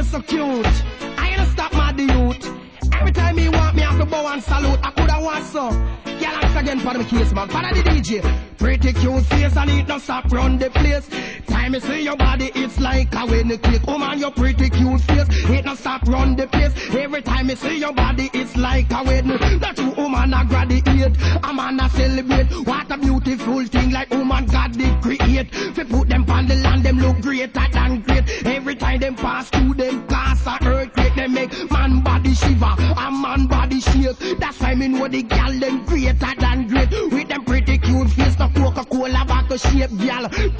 so cute. I ain't stop my the youth. Every time he want me, I have to bow and salute. I coulda want so. Yeah, once again for the case, man. For the DJ. Pretty cute face and it no stop run the place. Time you see your body, it's like a wedding cake. Oh man, your pretty cute face, it no stop run the place. Every time you see your body, it's like a wedding. That you woman a graduate, a man a celebrate. What a beautiful thing, like woman God did create. Fi put them on the land, them look greater than great. Every time them pass through them class a earthquake, they make man body shiver, a man body shake. That's why me know the gal them greater than great. With them pretty cute face, the Coca-Cola bottle shape gal.